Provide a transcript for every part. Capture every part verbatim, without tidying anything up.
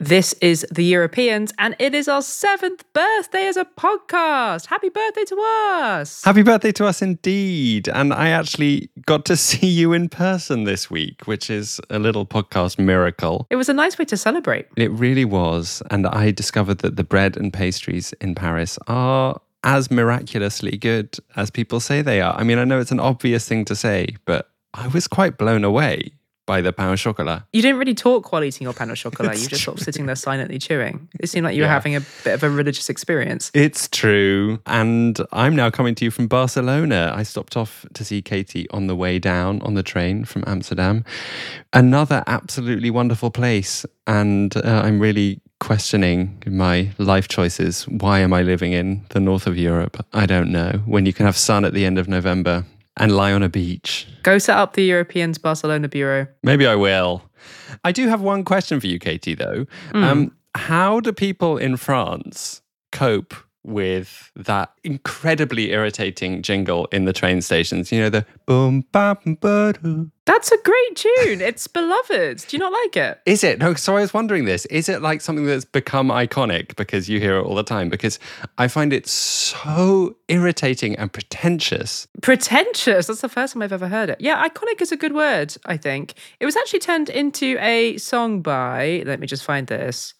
This is The Europeans, and it is our seventh birthday as a podcast. Happy birthday to us. Happy birthday to us indeed. And I actually got to see you in person this week, which is a little podcast miracle. It was a nice way to celebrate. It really was. And I discovered that the bread and pastries in Paris are as miraculously good as people say they are. I mean, I know it's an obvious thing to say, but I was quite blown away by the pain au chocolat. You didn't really talk while eating your pain au chocolat. It's you were just true. sort of sitting there silently chewing. It seemed like you were Yeah. having a bit of a religious experience. It's true. And I'm now coming to you from Barcelona. I stopped off to see Katie on the way down on the train from Amsterdam. Another absolutely wonderful place. And uh, I'm really questioning my life choices. Why am I living in the north of Europe? I don't know. When you can have sun at the end of November and lie on a beach. Go set up the Europeans Barcelona Bureau. Maybe I will. I do have one question for you, Katie, though. Mm. Um, how do people in France cope with that incredibly irritating jingle in the train stations? You know, the boom, bam, ba-doo. That's a great tune. It's beloved. Do you not like it? Is it? No, so I was wondering this. Is it like something that's become iconic because you hear it all the time? Because I find it so irritating and pretentious. Pretentious. That's the first time I've ever heard it. Yeah, iconic is a good word, I think. It was actually turned into a song by, let me just find this,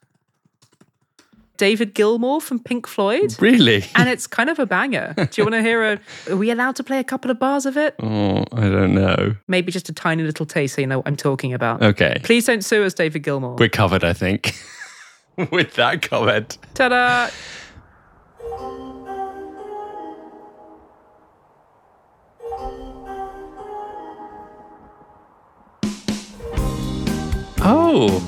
David Gilmour from Pink Floyd. Really? And it's kind of a banger. Do you want to hear a... Are we allowed to play a couple of bars of it? Oh, I don't know. Maybe just a tiny little taste so you know what I'm talking about. Okay. Please don't sue us, David Gilmour. We're covered, I think, with that comment. Ta-da! Oh,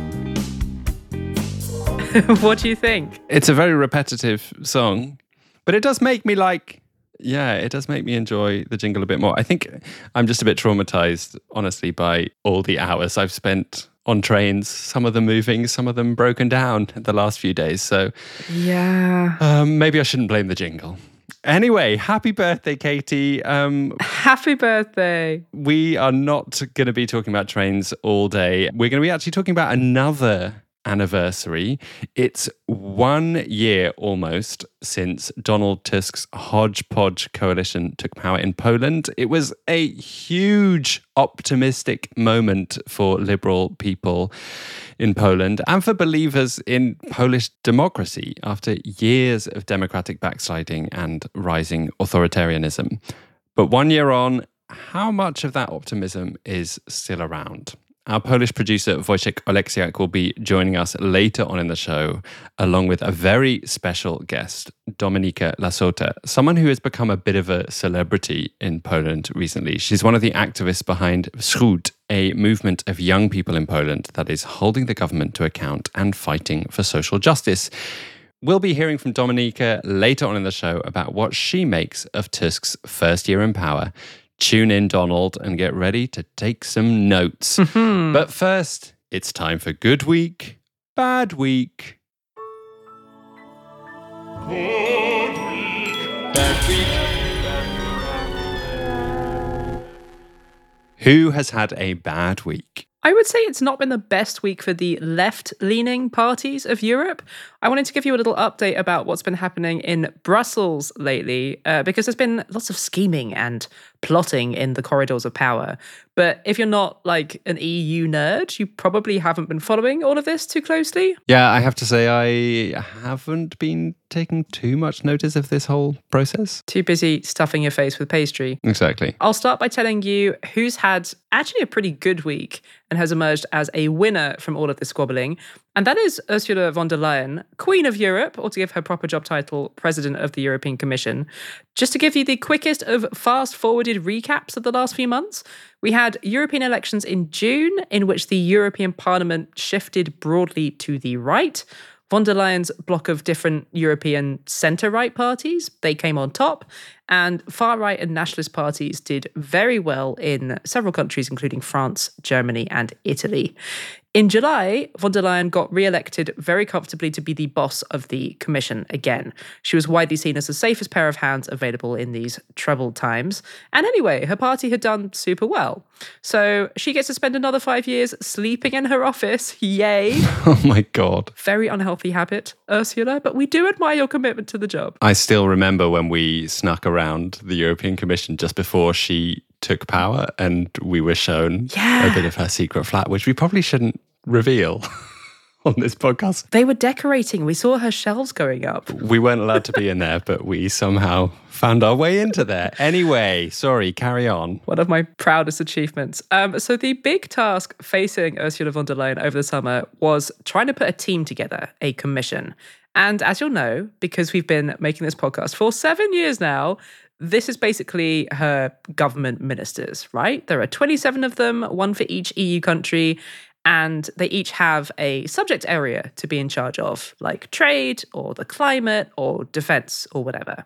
What do you think? it's a very repetitive song, but it does make me like, yeah, it does make me enjoy the jingle a bit more. I think I'm just a bit traumatized, honestly, by all the hours I've spent on trains, some of them moving, some of them broken down the last few days. So Yeah. um, maybe I shouldn't blame the jingle. Anyway, happy birthday, Katie. Um, Happy birthday. we are not going to be talking about trains all day. We're going to be actually talking about another anniversary. It's one year almost since Donald Tusk's hodgepodge coalition took power in Poland. It was a huge optimistic moment for liberal people in Poland and for believers in Polish democracy after years of democratic backsliding and rising authoritarianism. But one year on, how much of that optimism is still around? Our Polish producer Wojciech Oleksiak will be joining us later on in the show, along with a very special guest, Dominika Lasota, someone who has become a bit of a celebrity in Poland recently. She's one of the activists behind Wschód, a movement of young people in Poland that is holding the government to account and fighting for social justice. We'll be hearing from Dominika later on in the show about what she makes of Tusk's first year in power. Tune in, Donald, and get ready to take some notes. But first, it's time for Good Week, Bad Week. Good week, bad week. Who has had a bad week? I would say it's not been the best week for the left-leaning parties of Europe. I wanted to give you a little update about what's been happening in Brussels lately, uh, because there's been lots of scheming and plotting in the corridors of power. But if you're not like an E U nerd, you probably haven't been following all of this too closely. Yeah, I have to say I haven't been taking too much notice of this whole process. Too busy stuffing your face with pastry. Exactly. I'll start by telling you who's had actually a pretty good week and has emerged as a winner from all of this squabbling. And that is Ursula von der Leyen, Queen of Europe, or to give her proper job title, President of the European Commission. Just to give you the quickest of fast-forwarded recaps of the last few months, we had European elections in June, in which the European Parliament shifted broadly to the right. Von der Leyen's block of different European centre-right parties, they came on top, and far-right and nationalist parties did very well in several countries, including France, Germany, and Italy. In July, von der Leyen got re-elected very comfortably to be the boss of the Commission again. She was widely seen as the safest pair of hands available in these troubled times. And anyway, her party had done super well. So she gets to spend another five years sleeping in her office. Yay. Oh my God. Very unhealthy habit, Ursula, but we do admire your commitment to the job. I still remember when we snuck around the European Commission just before she took power and we were shown Yeah. a bit of her secret flat, which we probably shouldn't reveal on this podcast. They were decorating. We saw her shelves going up. We weren't allowed to be in there, but we somehow found our way into there. Anyway, sorry, carry on. One of my proudest achievements. Um, so the big task facing Ursula von der Leyen over the summer was trying to put a team together, a commission. And as you'll know, because we've been making this podcast for seven years now, this is basically her government ministers, right? There are twenty-seven of them, one for each E U country, and they each have a subject area to be in charge of, like trade or the climate or defense or whatever.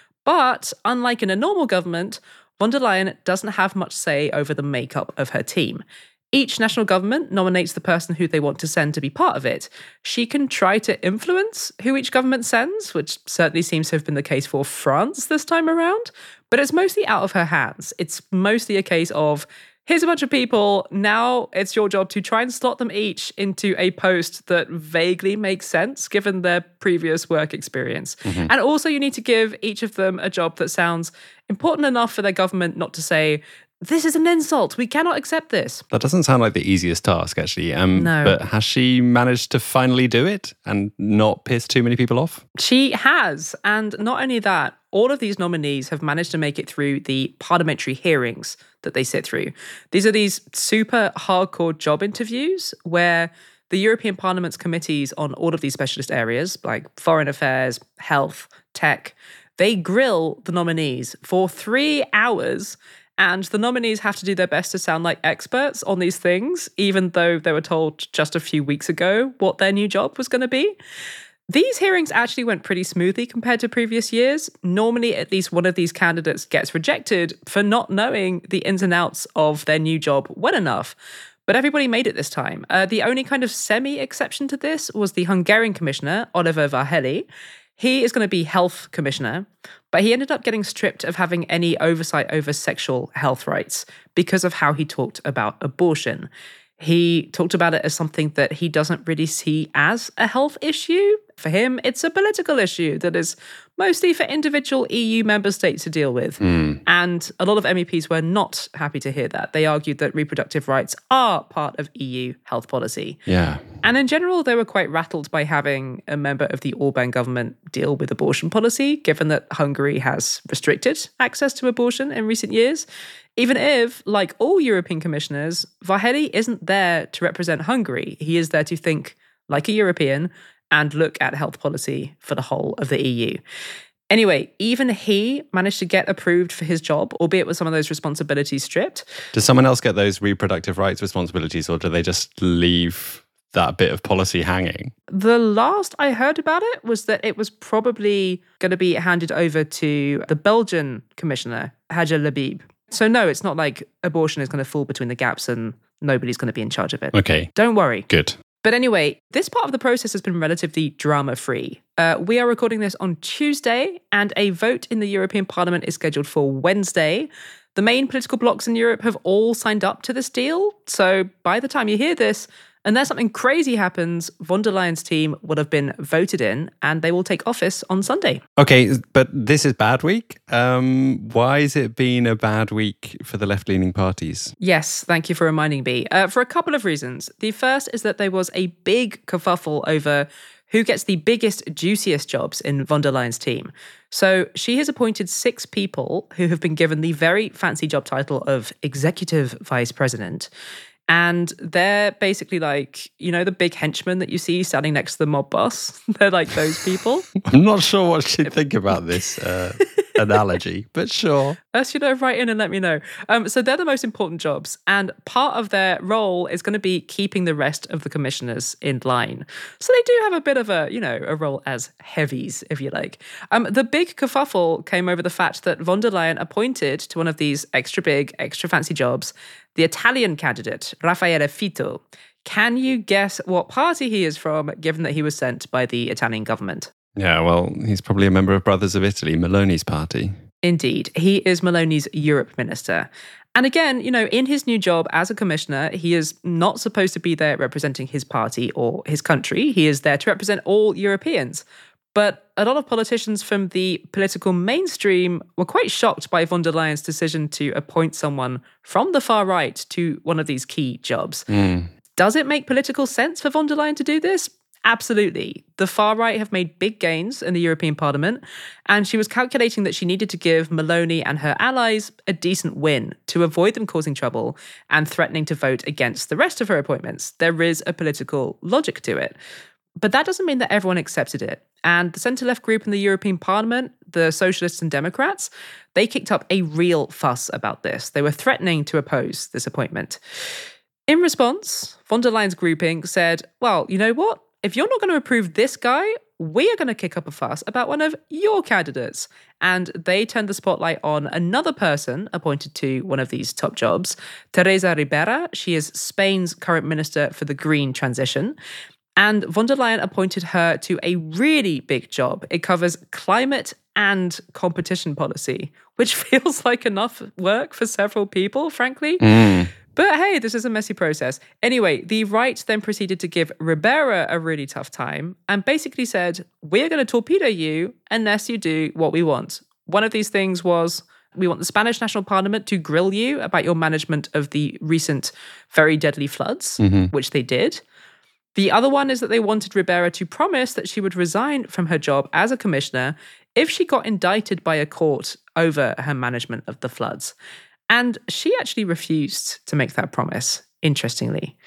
But unlike in a normal government, von der Leyen doesn't have much say over the makeup of her team. Each national government nominates the person who they want to send to be part of it. She can try to influence who each government sends, which certainly seems to have been the case for France this time around, but it's mostly out of her hands. It's mostly a case of, here's a bunch of people, now it's your job to try and slot them each into a post that vaguely makes sense given their previous work experience. Mm-hmm. And also you need to give each of them a job that sounds important enough for their government not to say, this is an insult, we cannot accept this. That doesn't sound like the easiest task, actually. Um, No. But has she managed to finally do it and not piss too many people off? She has. And not only that, all of these nominees have managed to make it through the parliamentary hearings that they sit through. These are these super hardcore job interviews where the European Parliament's committees on all of these specialist areas, like foreign affairs, health, tech, they grill the nominees for three hours. And the nominees have to do their best to sound like experts on these things, even though they were told just a few weeks ago what their new job was going to be. These hearings actually went pretty smoothly compared to previous years. Normally, at least one of these candidates gets rejected for not knowing the ins and outs of their new job well enough. But everybody made it this time. Uh, the only kind of semi-exception to this was the Hungarian commissioner, Oliver Várhelyi. He is going to be health commissioner, but he ended up getting stripped of having any oversight over sexual health rights because of how he talked about abortion. He talked about it as something that he doesn't really see as a health issue. For him, it's a political issue that is mostly for individual E U member states to deal with. Mm. And a lot of M E Ps were not happy to hear that. They argued that reproductive rights are part of E U health policy. Yeah. And in general, they were quite rattled by having a member of the Orbán government deal with abortion policy, given that Hungary has restricted access to abortion in recent years. Even if, like all European commissioners, Várhelyi isn't there to represent Hungary. He is there to think like a European and look at health policy for the whole of the E U. Anyway, even he managed to get approved for his job, albeit with some of those responsibilities stripped. Does someone else get those reproductive rights responsibilities, or do they just leave that bit of policy hanging? The last I heard about it was that it was probably going to be handed over to the Belgian commissioner, Hadja Labib. So no, it's not like abortion is going to fall between the gaps and nobody's going to be in charge of it. Okay. Don't worry. Good. But anyway, this part of the process has been relatively drama-free. Uh, we are recording this on Tuesday, and a vote in the European Parliament is scheduled for Wednesday. The main political blocs in Europe have all signed up to this deal. So by the time you hear this, unless something crazy happens, von der Leyen's team will have been voted in and they will take office on Sunday. Okay, but this is bad week. Um, why has it been a bad week for the left-leaning parties? Yes, thank you for reminding me. Uh, for a couple of reasons. The first is that there was a big kerfuffle over who gets the biggest, juiciest jobs in von der Leyen's team. So she has appointed six people who have been given the very fancy job title of executive vice president. And they're basically like, you know, the big henchmen that you see standing next to the mob boss. They're like those people. I'm not sure what she'd think about this uh, analogy, but sure. Ursula, write in and let me know. Um, so they're the most important jobs. And part of their role is going to be keeping the rest of the commissioners in line. So they do have a bit of a, you know, a role as heavies, if you like. Um, the big kerfuffle came over the fact that von der Leyen appointed to one of these extra big, extra fancy jobs the Italian candidate, Raffaele Fitto. Can you guess what party he is from, given that he was sent by the Italian government? Yeah, well, he's probably a member of Brothers of Italy, Meloni's party. Indeed. He is Meloni's Europe minister. And again, you know, in his new job as a commissioner, he is not supposed to be there representing his party or his country. He is there to represent all Europeans. But a lot of politicians from the political mainstream were quite shocked by von der Leyen's decision to appoint someone from the far right to one of these key jobs. Mm. Does it make political sense for von der Leyen to do this? Absolutely. The far right have made big gains in the European Parliament, and she was calculating that she needed to give Meloni and her allies a decent win to avoid them causing trouble and threatening to vote against the rest of her appointments. There is a political logic to it. But that doesn't mean that everyone accepted it. And the centre-left group in the European Parliament, the Socialists and Democrats, they kicked up a real fuss about this. They were threatening to oppose this appointment. In response, von der Leyen's grouping said, well, you know what? If you're not going to approve this guy, we are going to kick up a fuss about one of your candidates. And they turned the spotlight on another person appointed to one of these top jobs, Teresa Ribera. She is Spain's current minister for the green transition. And von der Leyen appointed her to a really big job. It covers climate and competition policy, which feels like enough work for several people, frankly. Mm. But hey, this is a messy process. Anyway, the right then proceeded to give Ribera a really tough time and basically said, we're going to torpedo you unless you do what we want. One of these things was, we want the Spanish National Parliament to grill you about your management of the recent very deadly floods, Mm-hmm. which they did. The other one is that they wanted Ribera to promise that she would resign from her job as a commissioner if she got indicted by a court over her management of the floods. And she actually refused to make that promise, interestingly.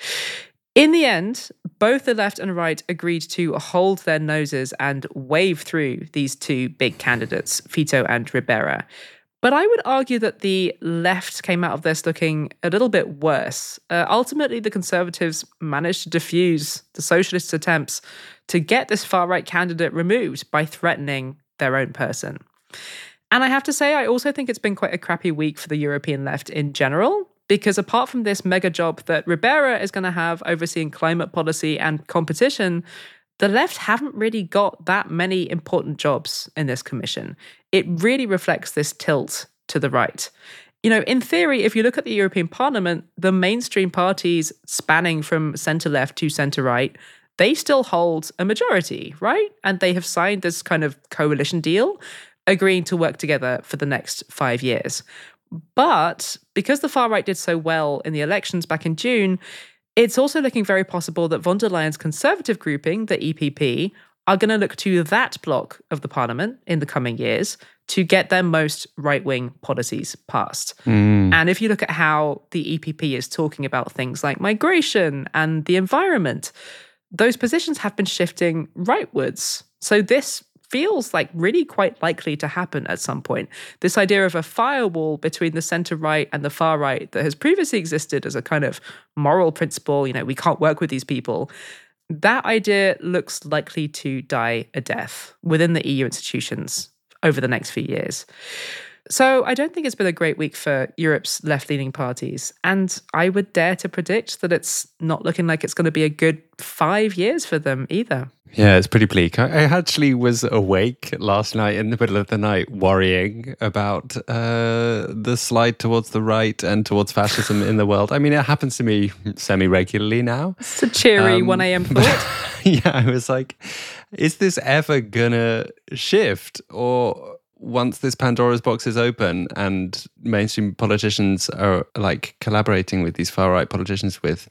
In the end, both the left and right agreed to hold their noses and wave through these two big candidates, Fito and Ribera. But I would argue that the left came out of this looking a little bit worse. Uh, ultimately, the Conservatives managed to defuse the Socialists' attempts to get this far-right candidate removed by threatening their own person. And I have to say, I also think it's been quite a crappy week for the European left in general, because apart from this mega job that Ribera is going to have overseeing climate policy and competition, the left haven't really got that many important jobs in this commission. It really reflects this tilt to the right. You know, in theory, if you look at the European Parliament, the mainstream parties spanning from centre-left to centre-right, they still hold a majority, right? And they have signed this kind of coalition deal, agreeing to work together for the next five years. But because the far right did so well in the elections back in June, it's also looking very possible that von der Leyen's conservative grouping, the E P P, are going to look to that bloc of the parliament in the coming years to get their most right-wing policies passed. Mm. And if you look at how the E P P is talking about things like migration and the environment, those positions have been shifting rightwards. So this feels like really quite likely to happen at some point. This idea of a firewall between the centre-right and the far-right that has previously existed as a kind of moral principle, you know, we can't work with these people, that idea looks likely to die a death within the E U institutions over the next few years. So I don't think it's been a great week for Europe's left-leaning parties. And I would dare to predict that it's not looking like it's going to be a good five years for them either. Yeah, it's pretty bleak. I, I actually was awake last night in the middle of the night worrying about uh, the slide towards the right and towards fascism in the world. I mean, it happens to me semi-regularly now. It's a cheery Um, one a.m. thought. Yeah, I was like, is this ever gonna shift? Or once this Pandora's box is open and mainstream politicians are like collaborating with these far-right politicians with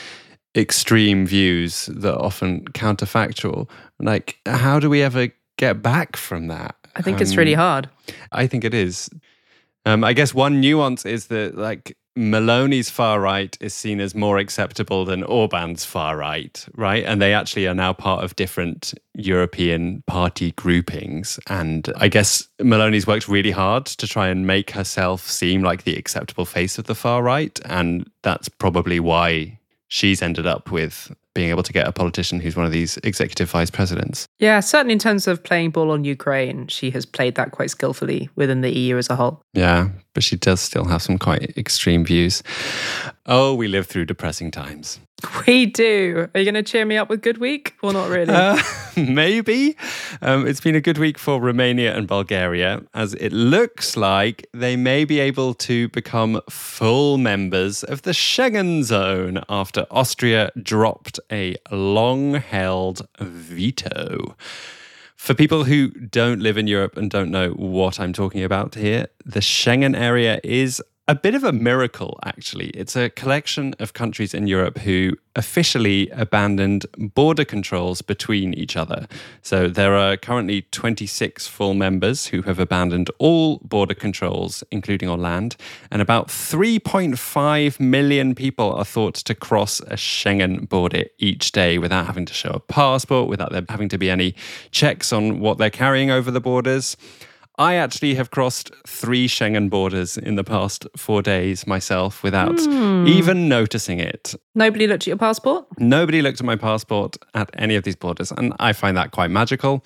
extreme views that are often counterfactual, like how do we ever get back from that? I think it's really Um, hard. I think it is. Um, I guess one nuance is that like Meloni's far right is seen as more acceptable than Orban's far right, right? And they actually are now part of different European party groupings. And I guess Meloni's worked really hard to try and make herself seem like the acceptable face of the far right. And that's probably why she's ended up with being able to get a politician who's one of these executive vice presidents. Yeah, certainly in terms of playing ball on Ukraine, she has played that quite skillfully within the E U as a whole. Yeah, but she does still have some quite extreme views. Oh, we live through depressing times. We do. Are you going to cheer me up with Good Week or not really? Uh, maybe. Um, it's been a good week for Romania and Bulgaria, as it looks like they may be able to become full members of the Schengen zone after Austria dropped a long-held veto. For people who don't live in Europe and don't know what I'm talking about here, the Schengen area is a bit of a miracle, actually. It's a collection of countries in Europe who officially abandoned border controls between each other. So there are currently twenty-six full members who have abandoned all border controls, including on land, and about three point five million people are thought to cross a Schengen border each day without having to show a passport, without there having to be any checks on what they're carrying over the borders. I actually have crossed three Schengen borders in the past four days myself without mm. even noticing it. Nobody looked at your passport? Nobody looked at my passport at any of these borders, and I find that quite magical.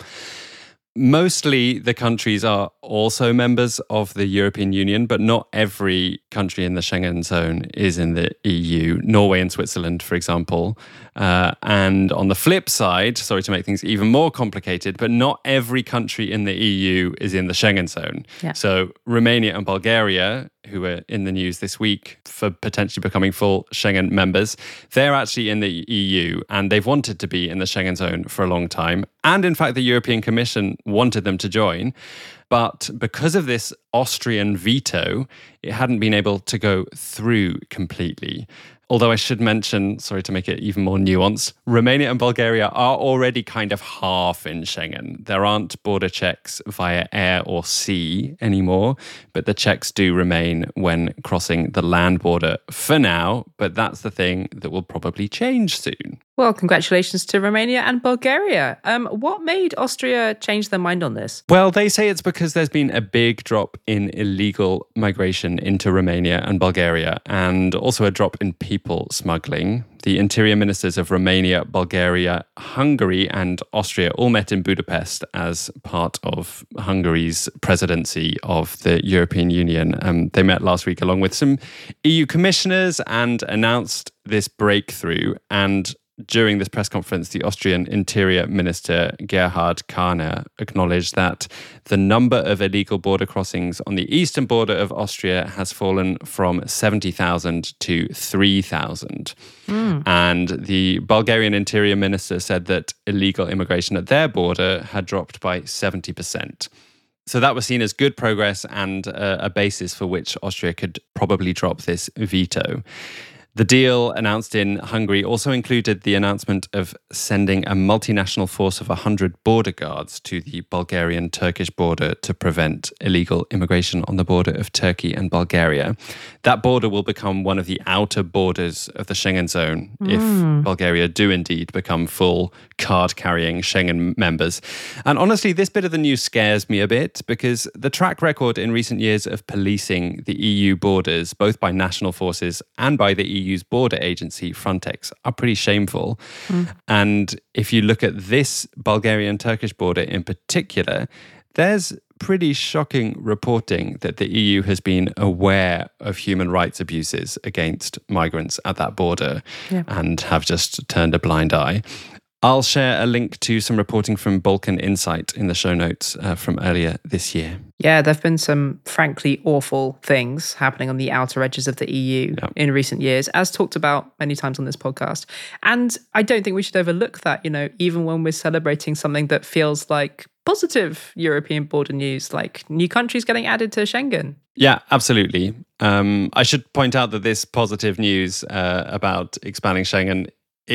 Mostly the countries are also members of the European Union, but not every country in the Schengen zone is in the E U. Norway and Switzerland, for example. Uh, and on the flip side, sorry to make things even more complicated, but not every country in the E U is in the Schengen zone. Yeah. So Romania and Bulgaria, who are in the news this week for potentially becoming full Schengen members, they're actually in the E U and they've wanted to be in the Schengen zone for a long time. And in fact, the European Commission wanted them to join. But because of this Austrian veto, it hadn't been able to go through completely. Although I should mention, sorry to make it even more nuanced, Romania and Bulgaria are already kind of half in Schengen. There aren't border checks via air or sea anymore, but the checks do remain when crossing the land border for now. But that's the thing that will probably change soon. Well, congratulations to Romania and Bulgaria. Um, what made Austria change their mind on this? Well, they say it's because there's been a big drop in illegal migration into Romania and Bulgaria, and also a drop in people smuggling. The interior ministers of Romania, Bulgaria, Hungary, and Austria all met in Budapest as part of Hungary's presidency of the European Union. Um, they met last week along with some E U commissioners and announced this breakthrough. And during this press conference, the Austrian Interior Minister Gerhard Kahner acknowledged that the number of illegal border crossings on the eastern border of Austria has fallen from seventy thousand to three thousand. Mm. And the Bulgarian Interior Minister said that illegal immigration at their border had dropped by seventy percent. So that was seen as good progress and uh, a basis for which Austria could probably drop this veto. The deal announced in Hungary also included the announcement of sending a multinational force of one hundred border guards to the Bulgarian-Turkish border to prevent illegal immigration on the border of Turkey and Bulgaria. That border will become one of the outer borders of the Schengen zone mm. if Bulgaria do indeed become full card-carrying Schengen members. And honestly, this bit of the news scares me a bit because the track record in recent years of policing the E U borders, both by national forces and by the E U E U's border agency, Frontex, are pretty shameful. Mm. And if you look at this Bulgarian-Turkish border in particular, there's pretty shocking reporting that the E U has been aware of human rights abuses against migrants at that border yeah. and have just turned a blind eye. I'll share a link to some reporting from Balkan Insight in the show notes uh, from earlier this year. Yeah, there have been some frankly awful things happening on the outer edges of the E U yeah. in recent years, as talked about many times on this podcast. And I don't think we should overlook that, you know, even when we're celebrating something that feels like positive European border news, like new countries getting added to Schengen. Yeah, absolutely. Um, I should point out that this positive news uh, about expanding Schengen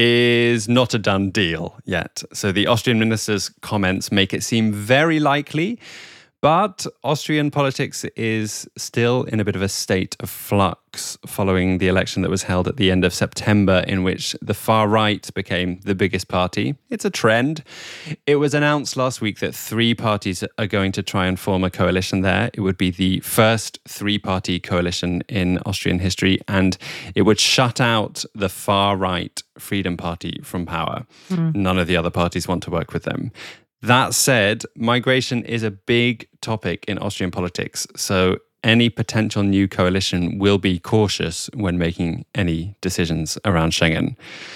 is not a done deal yet. So the Austrian minister's comments make it seem very likely, but Austrian politics is still in a bit of a state of flux following the election that was held at the end of September, in which the far right became the biggest party. It's a trend. It was announced last week that three parties are going to try and form a coalition there. It would be the first three-party coalition in Austrian history, and it would shut out the far right Freedom Party from power. Mm. None of the other parties want to work with them. That said, migration is a big topic in Austrian politics. So any potential new coalition will be cautious when making any decisions around Schengen.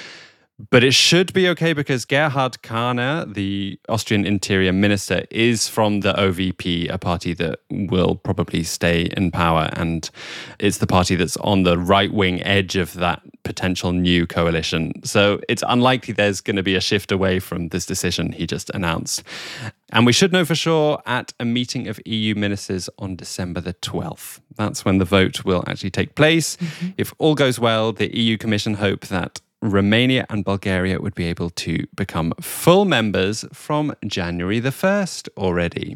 But it should be okay because Gerhard Kahner, the Austrian Interior Minister, is from the O V P, a party that will probably stay in power. And it's the party that's on the right-wing edge of that potential new coalition. So it's unlikely there's going to be a shift away from this decision he just announced. And we should know for sure at a meeting of E U ministers on December the twelfth. That's when the vote will actually take place. Mm-hmm. If all goes well, the E U Commission hope that Romania and Bulgaria would be able to become full members from January the first already.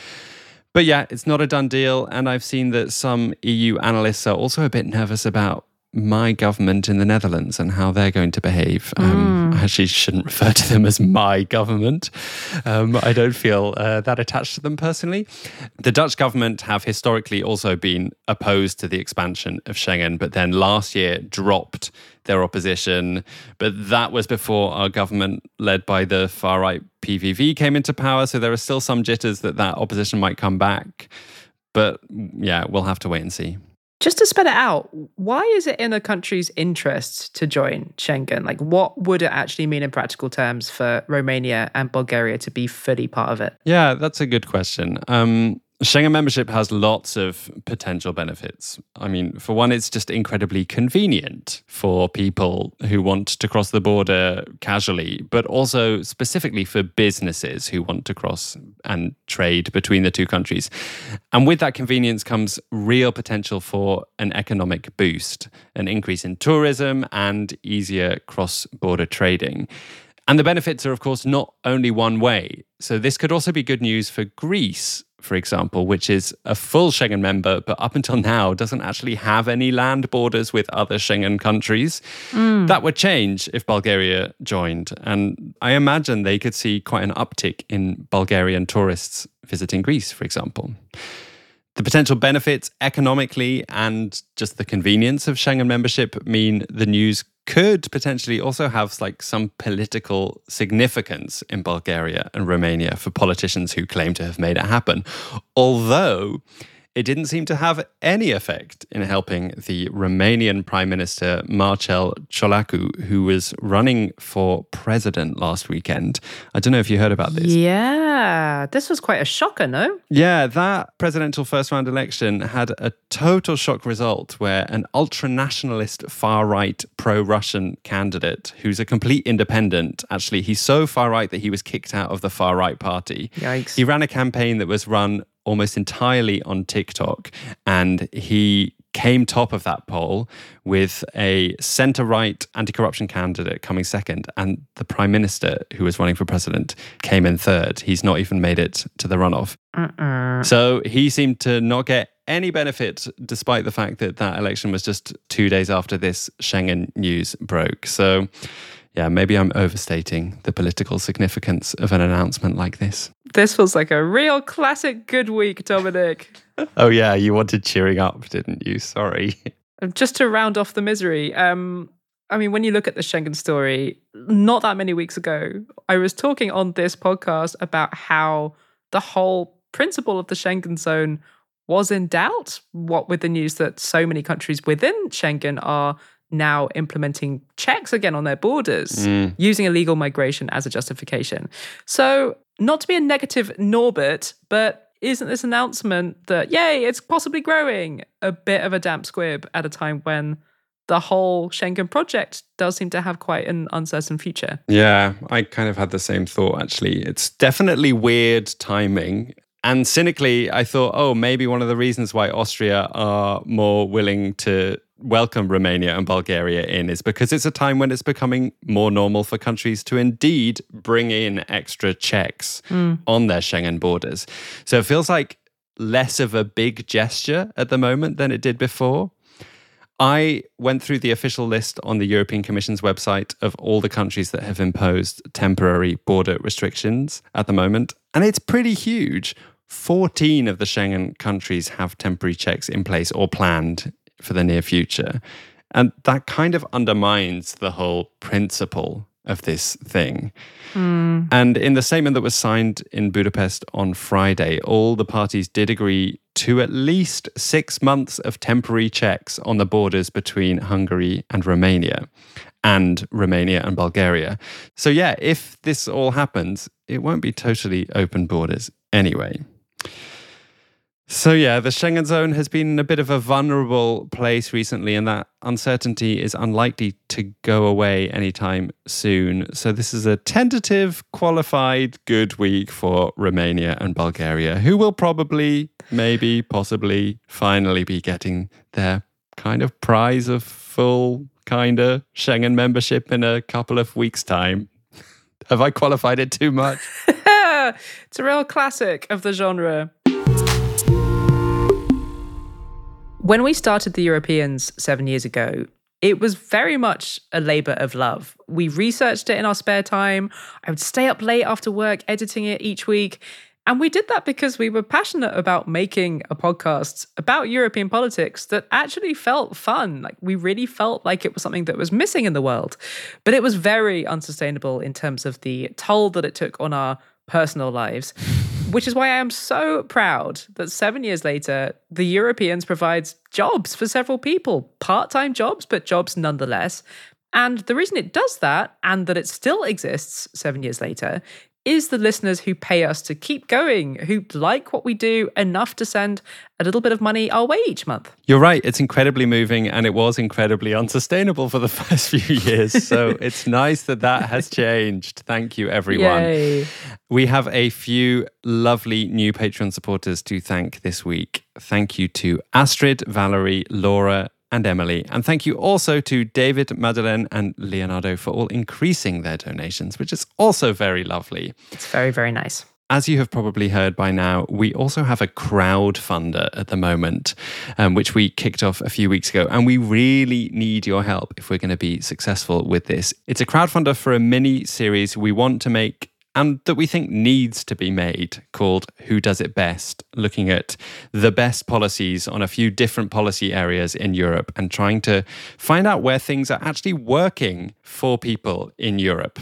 But yeah, it's not a done deal. And I've seen that some E U analysts are also a bit nervous about my government in the Netherlands and how they're going to behave. Mm. Um, I actually shouldn't refer to them as my government. Um, I don't feel uh, that attached to them personally. The Dutch government have historically also been opposed to the expansion of Schengen, but then last year dropped their opposition. But that was before our government, led by the far-right P V V, came into power. So there are still some jitters that that opposition might come back. But yeah, we'll have to wait and see. Just to spell it out, why is it in a country's interest to join Schengen? Like, what would it actually mean in practical terms for Romania and Bulgaria to be fully part of it? Yeah, that's a good question. Um, Schengen membership has lots of potential benefits. I mean, for one, it's just incredibly convenient for people who want to cross the border casually, but also specifically for businesses who want to cross and trade between the two countries. And with that convenience comes real potential for an economic boost, an increase in tourism and easier cross-border trading. And the benefits are, of course, not only one way. So this could also be good news for Greece, for example, which is a full Schengen member, but up until now doesn't actually have any land borders with other Schengen countries. Mm. That would change if Bulgaria joined. And I imagine they could see quite an uptick in Bulgarian tourists visiting Greece, for example. The potential benefits economically and just the convenience of Schengen membership mean the news could potentially also have like some political significance in Bulgaria and Romania for politicians who claim to have made it happen. Although it didn't seem to have any effect in helping the Romanian Prime Minister Marcel Ciolacu, who was running for president last weekend. I don't know if you heard about this. Yeah, this was quite a shocker, no? Yeah, that presidential first round election had a total shock result where an ultra-nationalist far-right pro-Russian candidate who's a complete independent, actually, he's so far-right that he was kicked out of the far-right party. Yikes. He ran a campaign that was run almost entirely on TikTok, and he came top of that poll with a centre-right anti-corruption candidate coming second, and the Prime Minister, who was running for president, came in third. He's not even made it to the runoff. Uh-uh. So he seemed to not get any benefit, despite the fact that that election was just two days after this Schengen news broke. So yeah, maybe I'm overstating the political significance of an announcement like this. This was like a real classic good week, Dominic. Oh yeah, you wanted cheering up, didn't you? Sorry. Just to round off the misery, um, I mean, when you look at the Schengen story, not that many weeks ago, I was talking on this podcast about how the whole principle of the Schengen zone was in doubt, what with the news that so many countries within Schengen are now implementing checks again on their borders, mm. using illegal migration as a justification. So, not to be a negative Norbert, but isn't this announcement that, yay, it's possibly growing, a bit of a damp squib at a time when the whole Schengen project does seem to have quite an uncertain future? Yeah, I kind of had the same thought, actually. It's definitely weird timing. And cynically, I thought, oh, maybe one of the reasons why Austria are more willing to welcome Romania and Bulgaria in is because it's a time when it's becoming more normal for countries to indeed bring in extra checks mm. on their Schengen borders. So it feels like less of a big gesture at the moment than it did before. I went through the official list on the European Commission's website of all the countries that have imposed temporary border restrictions at the moment, and it's pretty huge. fourteen of the Schengen countries have temporary checks in place or planned for the near future. And that kind of undermines the whole principle of this thing. Mm. And in the statement that was signed in Budapest on Friday, all the parties did agree to at least six months of temporary checks on the borders between Hungary and Romania, and Romania and Bulgaria. So yeah, if this all happens, it won't be totally open borders anyway. So yeah, the Schengen zone has been in a bit of a vulnerable place recently, and that uncertainty is unlikely to go away anytime soon. So this is a tentative, qualified, good week for Romania and Bulgaria, who will probably, maybe, possibly, finally be getting their kind of prize of full, kind of Schengen membership in a couple of weeks' time. Have I qualified it too much? It's a real classic of the genre. When we started the Europeans seven years ago, it was very much a labour of love. We researched it in our spare time. I would stay up late after work editing it each week. And we did that because we were passionate about making a podcast about European politics that actually felt fun. Like, we really felt like it was something that was missing in the world. But it was very unsustainable in terms of the toll that it took on our personal lives. Which is why I am so proud that seven years later, the Europeans provides jobs for several people, part-time jobs, but jobs nonetheless. And the reason it does that, and that it still exists seven years later, is the listeners who pay us to keep going, who like what we do enough to send a little bit of money our way each month. You're right. It's incredibly moving, and it was incredibly unsustainable for the first few years. So it's nice that that has changed. Thank you, everyone. Yay. We have a few lovely new Patreon supporters to thank this week. Thank you to Astrid, Valerie, Laura, and Emily. And thank you also to David, Madeleine, and Leonardo for all increasing their donations, which is also very lovely. It's very, very nice. As you have probably heard by now, we also have a crowdfunder at the moment, um, which we kicked off a few weeks ago. And we really need your help if we're going to be successful with this. It's a crowdfunder for a mini series we want to make, and that we think needs to be made, called Who Does It Best, looking at the best policies on a few different policy areas in Europe and trying to find out where things are actually working for people in Europe.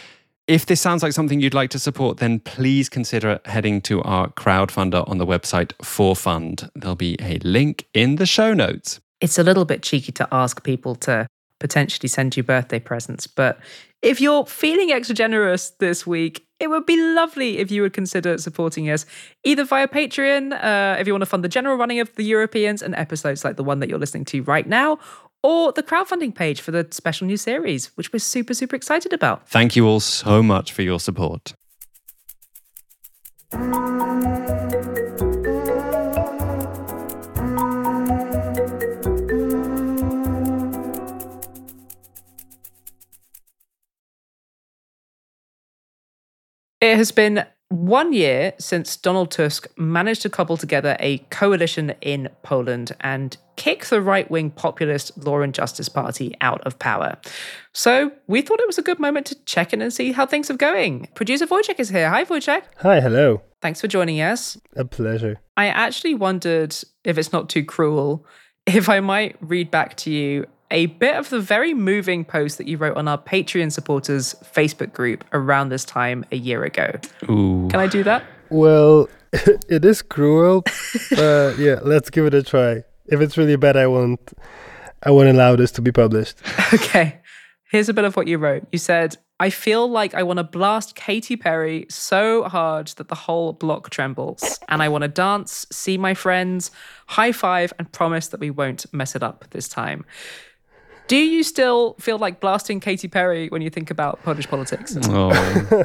If this sounds like something you'd like to support, then please consider heading to our crowdfunder on the website For Fund. There'll be a link in the show notes. It's a little bit cheeky to ask people to potentially send you birthday presents, but if you're feeling extra generous this week, it would be lovely if you would consider supporting us either via Patreon, uh, if you want to fund the general running of the Europeans and episodes like the one that you're listening to right now, or the crowdfunding page for the special new series, which we're super, super excited about. Thank you all so much for your support. It has been one year since Donald Tusk managed to cobble together a coalition in Poland and kick the right-wing populist Law and Justice Party out of power. So we thought it was a good moment to check in and see how things are going. Producer Wojciech is here. Hi, Wojciech. Hi, hello. Thanks for joining us. A pleasure. I actually wondered, if it's not too cruel, if I might read back to you a bit of the very moving post that you wrote on our Patreon supporters Facebook group around this time a year ago. Ooh. Can I do that? Well, it is cruel, but yeah, let's give it a try. If it's really bad, I won't, I won't allow this to be published. Okay. Here's a bit of what you wrote. You said, I feel like I want to blast Katy Perry so hard that the whole block trembles. And I want to dance, see my friends, high five, and promise that we won't mess it up this time. Do you still feel like blasting Katy Perry when you think about Polish politics? Oh.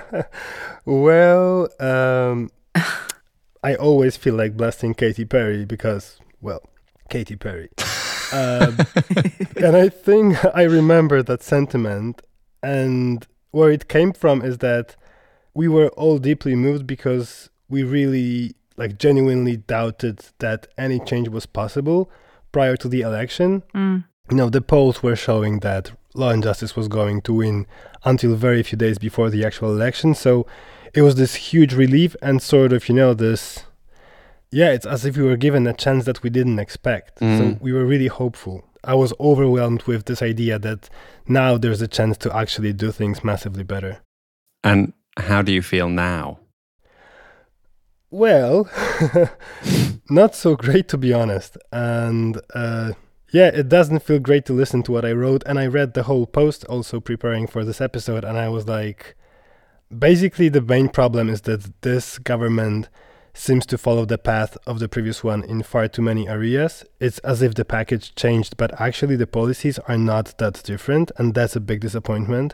Well, um, I always feel like blasting Katy Perry because, well, Katy Perry. Um, and I think I remember that sentiment, and where it came from is that we were all deeply moved because we really, like, genuinely doubted that any change was possible prior to the election. Mm. You know, the polls were showing that Law and Justice was going to win until very few days before the actual election. So it was this huge relief and sort of, you know, this, yeah, it's as if we were given a chance that we didn't expect. Mm. So we were really hopeful. I was overwhelmed with this idea that now there's a chance to actually do things massively better. And how do you feel now? Well, not so great to be honest. And uh, yeah, it doesn't feel great to listen to what I wrote. And I read the whole post also preparing for this episode. And I was like, basically, the main problem is that this government seems to follow the path of the previous one in far too many areas. It's as if the package changed, but actually the policies are not that different. And that's a big disappointment.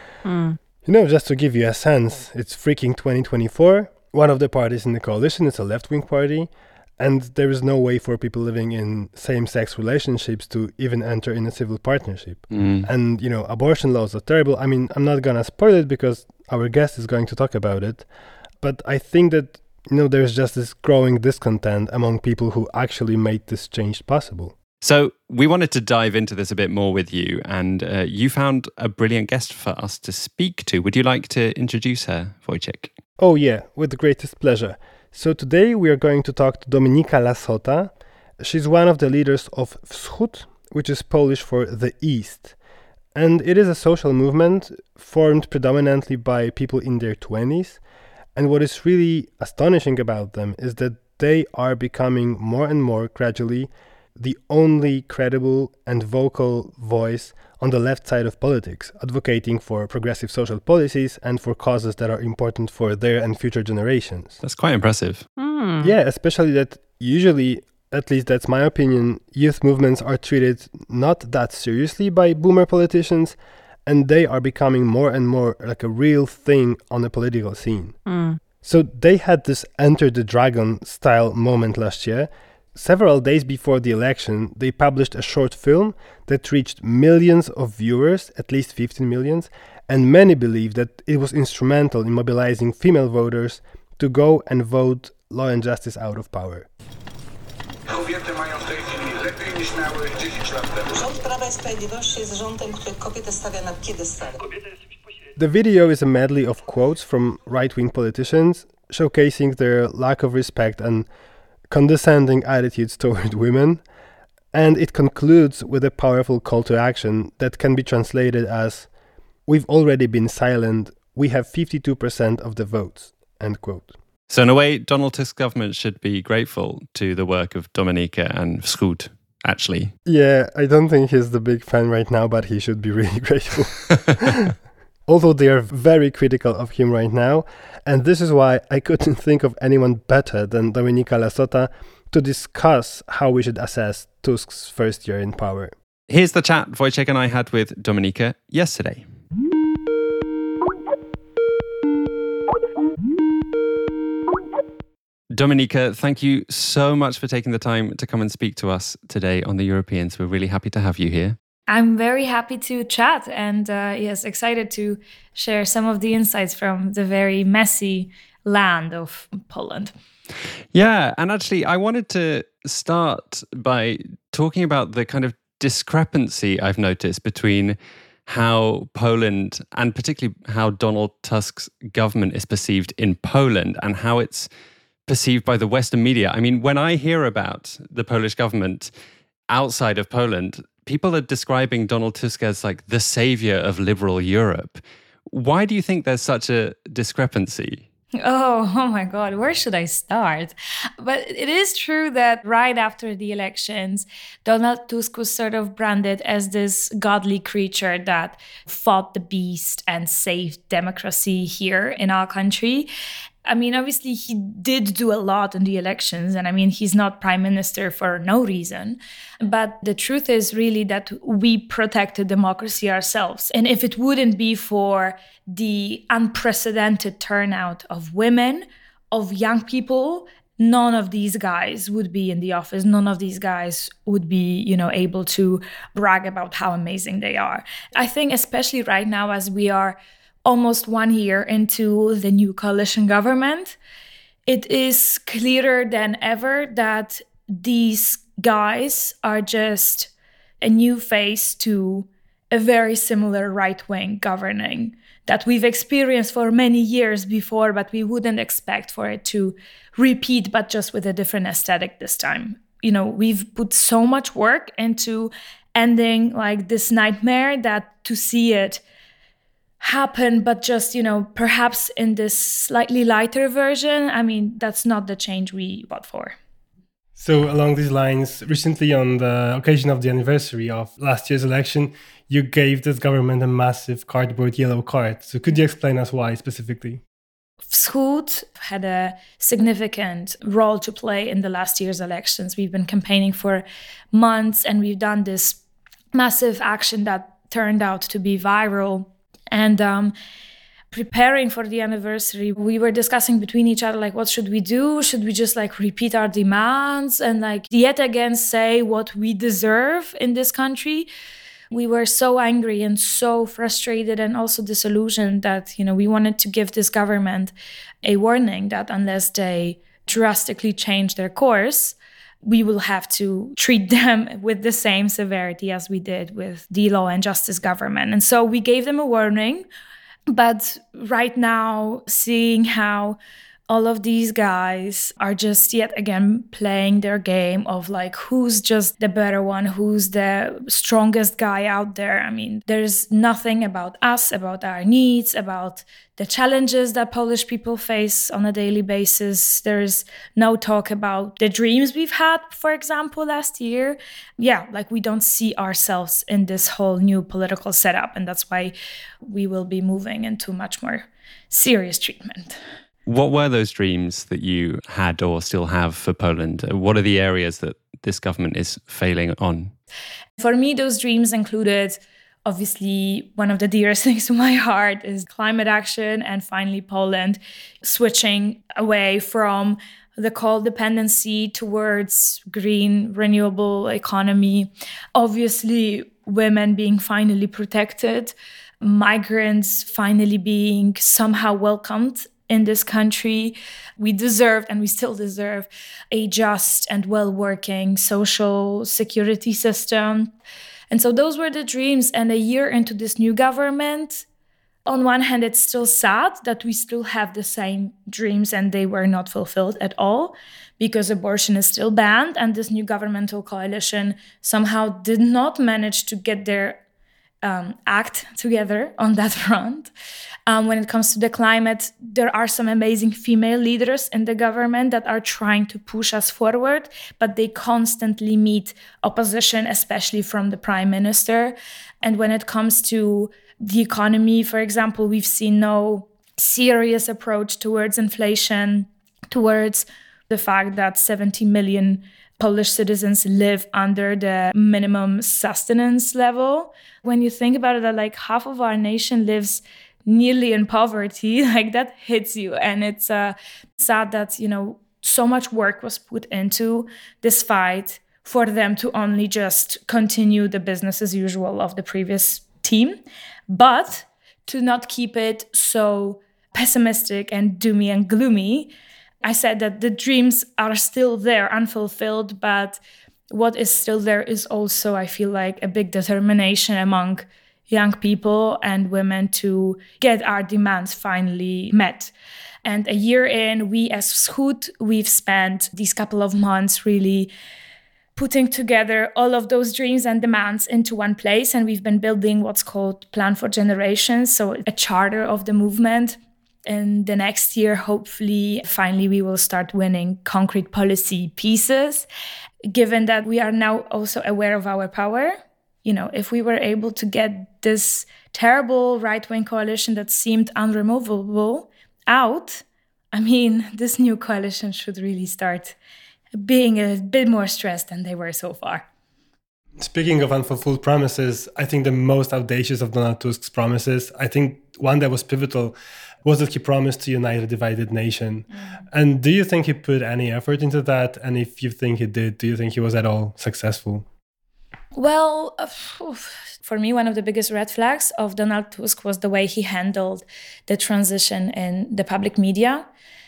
Mm. You know, just to give you a sense, it's freaking twenty twenty-four. One of the parties in the coalition is a left-wing party, and there is no way for people living in same-sex relationships to even enter in a civil partnership. Mm. And, you know, abortion laws are terrible. I mean, I'm not going to spoil it because our guest is going to talk about it. But I think that, you know, there's just this growing discontent among people who actually made this change possible. So we wanted to dive into this a bit more with you, and uh, you found a brilliant guest for us to speak to. Would you like to introduce her, Wojciech? Oh yeah, with the greatest pleasure. So today we are going to talk to Dominika Lasota. She's one of the leaders of Wschód, which is Polish for the East. And it is a social movement formed predominantly by people in their twenties. And what is really astonishing about them is that they are becoming more and more gradually the only credible and vocal voice on the left side of politics, advocating for progressive social policies and for causes that are important for their and future generations. That's quite impressive. Mm. Yeah, especially that usually, at least that's my opinion, youth movements are treated not that seriously by boomer politicians, and they are becoming more and more like a real thing on the political scene. Mm. So they had this Enter the Dragon style moment last year. Several days before the election, they published a short film that reached millions of viewers, at least fifteen millions, and many believe that it was instrumental in mobilizing female voters to go and vote Law and Justice out of power. Kobiety mają w tej chwili lepiej niż miały dziesięć lat temu. Rząd Prawa i Sprawiedliwości jest rządem, który kobietę stawia na piedestale. The video is a medley of quotes from right-wing politicians, showcasing their lack of respect and condescending attitudes toward women, and it concludes with a powerful call to action that can be translated as, "We've already been silent, we have fifty-two percent of the votes," end quote. So in a way, Donald Tusk's government should be grateful to the work of Dominika and Wschód, actually. Yeah, I don't think he's the big fan right now, but he should be really grateful. Although they are very critical of him right now, and this is why I couldn't think of anyone better than Dominika Lasota to discuss how we should assess Tusk's first year in power. Here's the chat Wojciech and I had with Dominika yesterday. Dominika, thank you so much for taking the time to come and speak to us today on The Europeans. We're really happy to have you here. I'm very happy to chat and uh, yes, excited to share some of the insights from the very messy land of Poland. Yeah, and actually I wanted to start by talking about the kind of discrepancy I've noticed between how Poland, and particularly how Donald Tusk's government is perceived in Poland and how it's perceived by the Western media. I mean, when I hear about the Polish government outside of Poland, people are describing Donald Tusk as like the savior of liberal Europe. Why do you think there's such a discrepancy? Oh, oh my God, where should I start? But it is true that right after the elections, Donald Tusk was sort of branded as this godly creature that fought the beast and saved democracy here in our country. I mean, obviously, he did do a lot in the elections, and I mean, he's not prime minister for no reason. But the truth is really that we protected democracy ourselves. And if it wouldn't be for the unprecedented turnout of women, of young people, none of these guys would be in the office. None of these guys would be, you know, able to brag about how amazing they are. I think especially right now, as we are almost one year into the new coalition government, it is clearer than ever that these guys are just a new face to a very similar right-wing governing that we've experienced for many years before, but we wouldn't expect for it to repeat, but just with a different aesthetic this time. You know, we've put so much work into ending like this nightmare that to see it happen, but just, you know, perhaps in this slightly lighter version. I mean, that's not the change we fought for. So along these lines, recently on the occasion of the anniversary of last year's election, you gave this government a massive cardboard yellow card. So could you explain us why specifically? Wschód had a significant role to play in the last year's elections. We've been campaigning for months, and we've done this massive action that turned out to be viral. And um, preparing for the anniversary, we were discussing between each other, like, what should we do? Should we just like repeat our demands and like yet again say what we deserve in this country? We were so angry and so frustrated and also disillusioned that, you know, we wanted to give this government a warning that unless they drastically change their course, we will have to treat them with the same severity as we did with the Law and Justice government. And so we gave them a warning. But right now, seeing how all of these guys are just yet again playing their game of like, who's just the better one, who's the strongest guy out there. I mean, there's nothing about us, about our needs, about the challenges that Polish people face on a daily basis. There's no talk about the dreams we've had, for example, last year. Yeah, like we don't see ourselves in this whole new political setup. And that's why we will be moving into much more serious treatment. What were those dreams that you had or still have for Poland? What are the areas that this government is failing on? For me, those dreams included, obviously, one of the dearest things to my heart is climate action and finally Poland switching away from the coal dependency towards green, renewable economy. Obviously, women being finally protected, migrants finally being somehow welcomed in this country. We deserved, and we still deserve, a just and well-working social security system. And so those were the dreams. And a year into this new government, on one hand, it's still sad that we still have the same dreams and they were not fulfilled at all, because abortion is still banned. And this new governmental coalition somehow did not manage to get their um, act together on that front. Um, when it comes to the climate, there are some amazing female leaders in the government that are trying to push us forward, but they constantly meet opposition, especially from the prime minister. And when it comes to the economy, for example, we've seen no serious approach towards inflation, towards the fact that seventy million Polish citizens live under the minimum sustenance level. When you think about it, that like half of our nation lives nearly in poverty, like that hits you. And it's uh, sad that, you know, so much work was put into this fight for them to only just continue the business as usual of the previous team, but to not keep it so pessimistic and doomy and gloomy. I said that the dreams are still there, unfulfilled, but what is still there is also, I feel like, a big determination among young people and women to get our demands finally met. And a year in, we as Wschód, we've spent these couple of months really putting together all of those dreams and demands into one place. And we've been building what's called Plan for Generations, so a charter of the movement. In the next year, hopefully, finally, we will start winning concrete policy pieces, given that we are now also aware of our power. You know, if we were able to get this terrible right-wing coalition that seemed unremovable out, I mean, this new coalition should really start being a bit more stressed than they were so far. Speaking of unfulfilled promises, I think the most audacious of Donald Tusk's promises, I think one that was pivotal, was that he promised to unite a divided nation. Mm. And do you think he put any effort into that? And if you think he did, do you think he was at all successful? Well, for me, one of the biggest red flags of Donald Tusk was the way he handled the transition in the public media,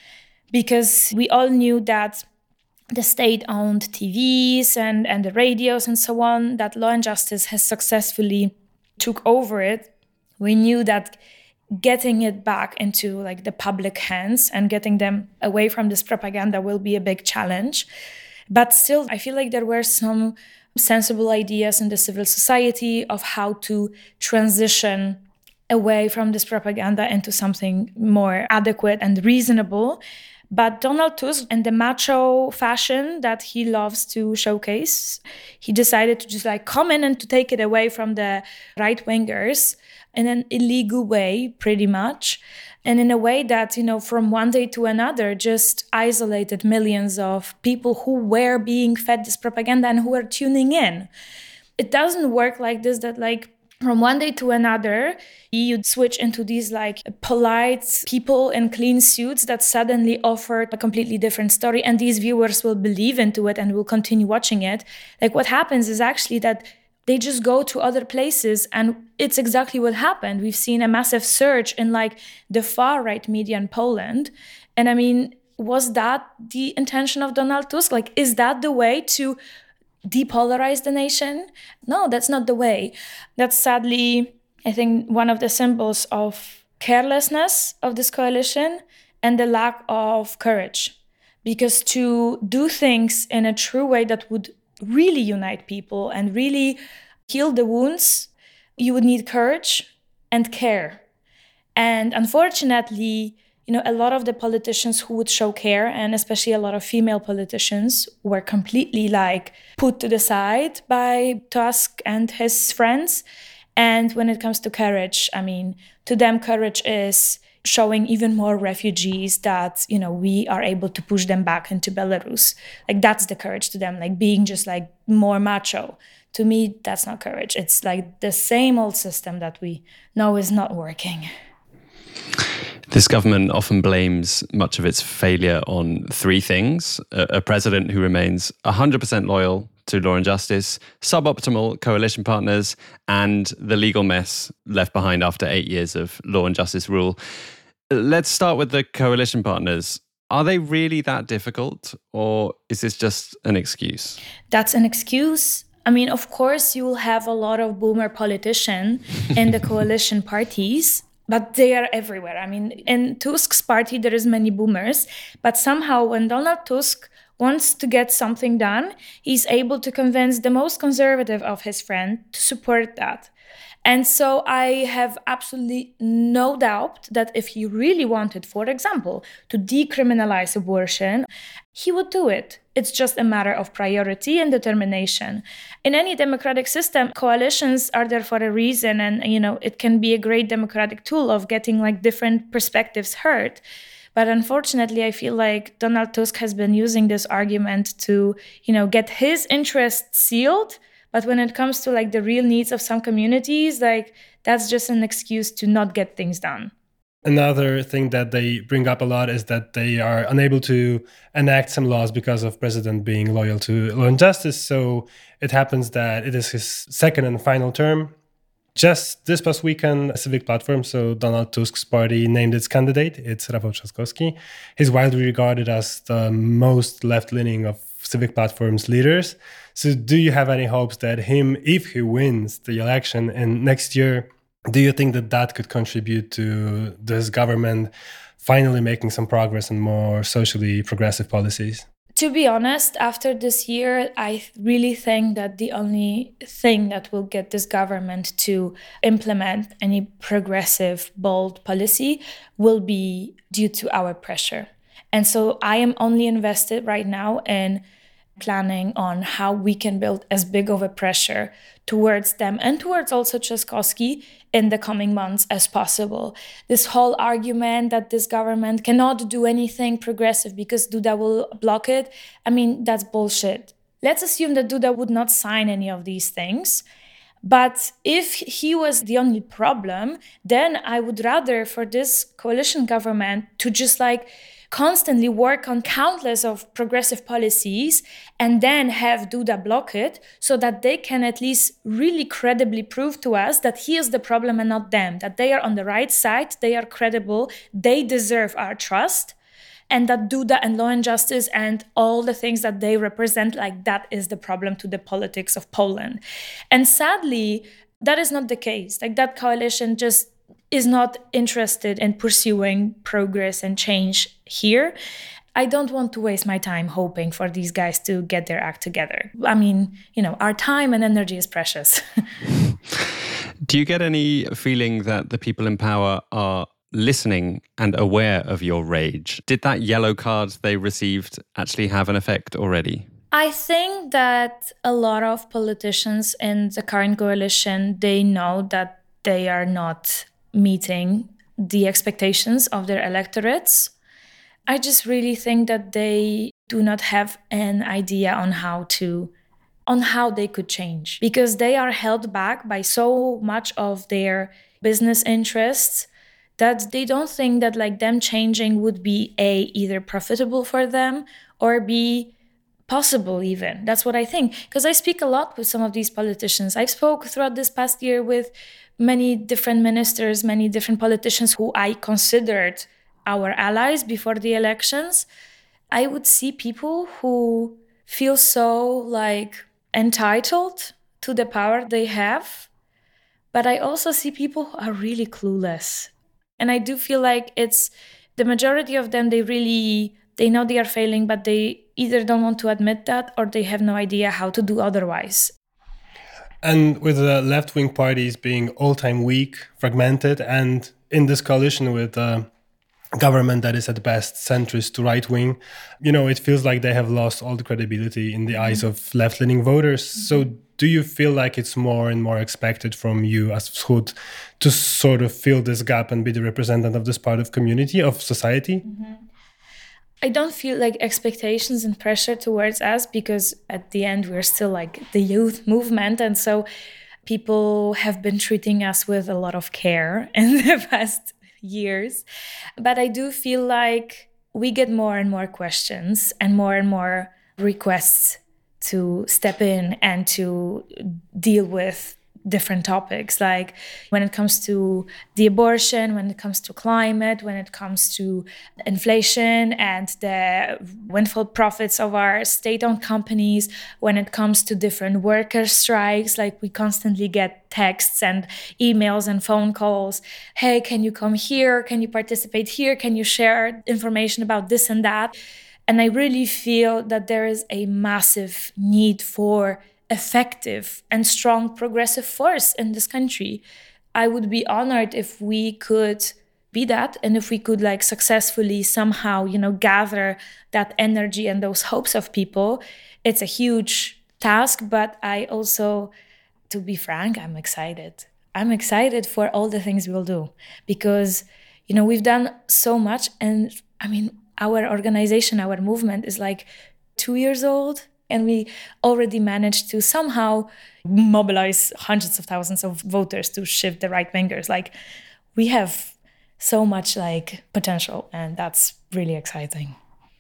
because we all knew that the state-owned T Vs and, and the radios and so on, that Law and Justice has successfully took over it. We knew that getting it back into like the public hands and getting them away from this propaganda will be a big challenge. But still, I feel like there were some sensible ideas in the civil society of how to transition away from this propaganda into something more adequate and reasonable. But Donald Tusk, in the macho fashion that he loves to showcase, he decided to just like come in and to take it away from the right-wingers in an illegal way, pretty much. And in a way that, you know, from one day to another, just isolated millions of people who were being fed this propaganda and who were tuning in. It doesn't work like this, that like from one day to another, you switch into these like polite people in clean suits that suddenly offer a completely different story, and these viewers will believe into it and will continue watching it. Like what happens is actually that they just go to other places, and it's exactly what happened. We've seen a massive surge in like the far-right media in Poland. And I mean, was that the intention of Donald Tusk? Like, is that the way to depolarize the nation? No, that's not the way. That's sadly, I think, one of the symbols of carelessness of this coalition and the lack of courage. Because to do things in a true way that would really unite people and really heal the wounds, you would need courage and care. And unfortunately, you know, a lot of the politicians who would show care, and especially a lot of female politicians, were completely like put to the side by Tusk and his friends. And when it comes to courage, I mean, to them, courage is showing even more refugees that, you know, we are able to push them back into Belarus. Like, that's the courage to them, like being just like more macho. To me, that's not courage. It's like the same old system that we know is not working. This government often blames much of its failure on three things: a, a president who remains one hundred percent loyal to law and justice, suboptimal coalition partners, and the legal mess left behind after eight years of law and justice rule. Let's start with the coalition partners. Are they really that difficult, or is this just an excuse? That's an excuse. I mean, of course, you will have a lot of boomer politicians in the coalition parties, but they are everywhere. I mean, in Tusk's party, there is many boomers, but somehow when Donald Tusk wants to get something done, he's able to convince the most conservative of his friends to support that. And so I have absolutely no doubt that if he really wanted, for example, to decriminalize abortion, he would do it. It's just a matter of priority and determination. In any democratic system, coalitions are there for a reason, and you know, it can be a great democratic tool of getting like different perspectives heard. But unfortunately, I feel like Donald Tusk has been using this argument to, you know, get his interests sealed. But when it comes to like the real needs of some communities, like that's just an excuse to not get things done. Another thing that they bring up a lot is that they are unable to enact some laws because of president being loyal to law and justice. So it happens that it is his second and final term. Just this past weekend, Civic Platform, so Donald Tusk's party, named its candidate. It's Rafał Trzaskowski. He's widely regarded as the most left-leaning of Civic Platform's leaders. So do you have any hopes that him, if he wins the election and next year, do you think that that could contribute to this government finally making some progress and more socially progressive policies? To be honest, after this year, I really think that the only thing that will get this government to implement any progressive, bold policy will be due to our pressure. And so I am only invested right now in planning on how we can build as big of a pressure towards them and towards also Trzaskowski in the coming months as possible. This whole argument that this government cannot do anything progressive because Duda will block it, I mean, that's bullshit. Let's assume that Duda would not sign any of these things. But if he was the only problem, then I would rather for this coalition government to just like constantly work on countless of progressive policies and then have Duda block it so that they can at least really credibly prove to us that he is the problem and not them, that they are on the right side, they are credible, they deserve our trust, and that Duda and law and justice and all the things that they represent, like that is the problem to the politics of Poland. And sadly, that is not the case. Like that coalition just is not interested in pursuing progress and change here. I don't want to waste my time hoping for these guys to get their act together. I mean, you know, our time and energy is precious. Do you get any feeling that the people in power are listening and aware of your rage? Did that yellow card they received actually have an effect already? I think that a lot of politicians in the current coalition, they know that they are not meeting the expectations of their electorates. I just really think that they do not have an idea on how to on how they could change, because they are held back by so much of their business interests that they don't think that like them changing would be A, either profitable for them, or B, possible even. That's what I think. Because I speak a lot with some of these politicians. I've spoke throughout this past year with many different ministers, many different politicians who I considered our allies before the elections. I would see people who feel so like entitled to the power they have. But I also see people who are really clueless. And I do feel like it's the majority of them, they really, they know they are failing, but they either don't want to admit that or they have no idea how to do otherwise. And with the left-wing parties being all-time weak, fragmented, and in this coalition with a government that is at best centrist to right-wing, you know, it feels like they have lost all the credibility in the mm-hmm. eyes of left-leaning voters. Mm-hmm. So do you feel like it's more and more expected from you as Wschód to sort of fill this gap and be the representative of this part of community, of society? Mm-hmm. I don't feel like expectations and pressure towards us, because at the end we're still like the youth movement, and so people have been treating us with a lot of care in the past years. But I do feel like we get more and more questions and more and more requests to step in and to deal with different topics, like when it comes to the abortion, when it comes to climate, when it comes to inflation and the windfall profits of our state-owned companies, when it comes to different worker strikes, like we constantly get texts and emails and phone calls. Hey, can you come here? Can you participate here? Can you share information about this and that? And I really feel that there is a massive need for effective and strong progressive force in this country. I would be honored if we could be that, and if we could like successfully somehow, you know, gather that energy and those hopes of people. It's a huge task, but I also, to be frank, I'm excited. I'm excited for all the things we'll do, because, you know, we've done so much. And I mean, our organization, our movement is like two years old. And we already managed to somehow mobilize hundreds of thousands of voters to shift the right-wingers. Like, we have so much like potential, and that's really exciting.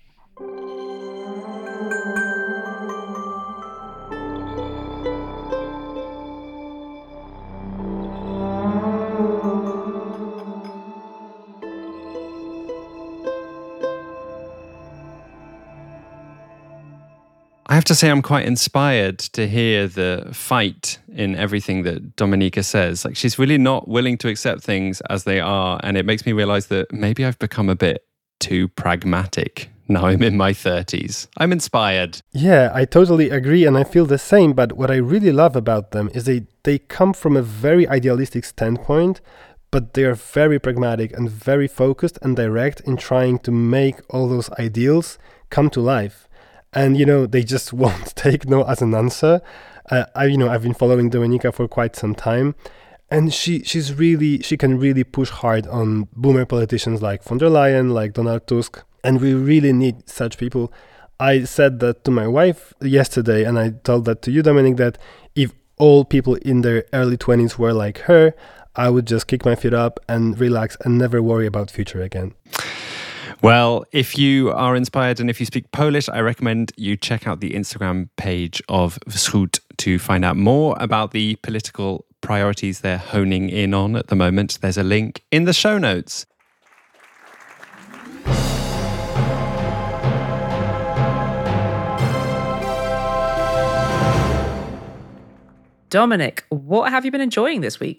I have to say I'm quite inspired to hear the fight in everything that Dominika says. Like, she's really not willing to accept things as they are. And it makes me realize that maybe I've become a bit too pragmatic. Now I'm in my thirties. I'm inspired. Yeah, I totally agree, and I feel the same. But what I really love about them is they, they come from a very idealistic standpoint, but they are very pragmatic and very focused and direct in trying to make all those ideals come to life. And, you know, they just won't take no as an answer. Uh, I, you know, I've been following Dominika for quite some time, and she, she's really, she can really push hard on boomer politicians like von der Leyen, like Donald Tusk, and we really need such people. I said that to my wife yesterday, and I told that to you, Dominic, that if all people in their early twenties were like her, I would just kick my feet up and relax and never worry about future again. Well, if you are inspired and if you speak Polish, I recommend you check out the Instagram page of Wschód to find out more about the political priorities they're honing in on at the moment. There's a link in the show notes. Dominic, what have you been enjoying this week?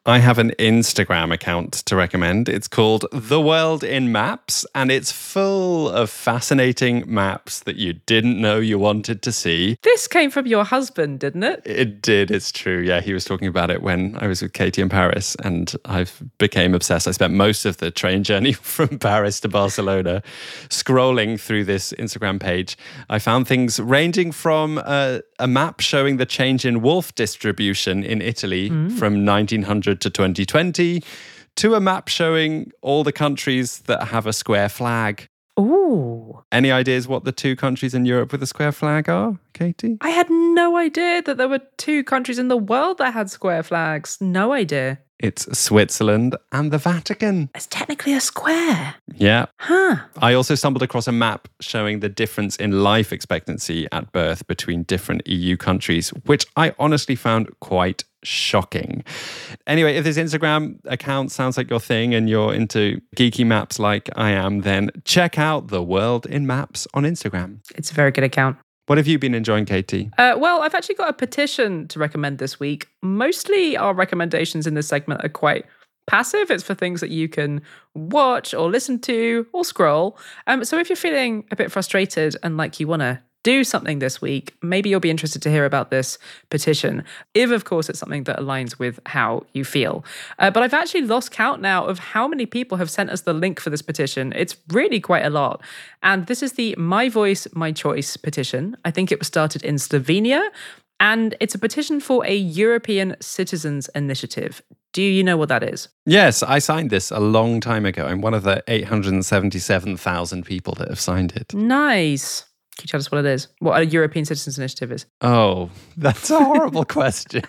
I have an Instagram account to recommend. It's called The World in Maps, and it's full of fascinating maps that you didn't know you wanted to see. This came from your husband, didn't it? It did, it's true. Yeah, he was talking about it when I was with Katie in Paris, and I became obsessed. I spent most of the train journey from Paris to Barcelona scrolling through this Instagram page. I found things ranging from uh, a map showing the change in wolf distribution in Italy mm. from nineteen hundred to twenty twenty, to a map showing all the countries that have a square flag. Ooh. Any ideas what the two countries in Europe with a square flag are, Katie? I had no idea that there were two countries in the world that had square flags. No idea. It's Switzerland and the Vatican. It's technically a square. Yeah. Huh. I also stumbled across a map showing the difference in life expectancy at birth between different E U countries, which I honestly found quite shocking. Anyway, if this Instagram account sounds like your thing and you're into geeky maps like I am, then check out The World in Maps on Instagram. It's a very good account. What have you been enjoying, Katie? Uh, well, I've actually got a petition to recommend this week. Mostly our recommendations in this segment are quite passive. It's for things that you can watch or listen to or scroll. Um, so if you're feeling a bit frustrated and like you want to do something this week, maybe you'll be interested to hear about this petition, if of course it's something that aligns with how you feel. Uh, but I've actually lost count now of how many people have sent us the link for this petition. It's really quite a lot. And this is the My Voice, My Choice petition. I think it was started in Slovenia, and it's a petition for a European Citizens Initiative. Do you know what that is? Yes, I signed this a long time ago. I'm one of the eight hundred seventy-seven thousand people that have signed it. Nice. Can you tell us what it is? What a European Citizens Initiative is? Oh, that's a horrible question.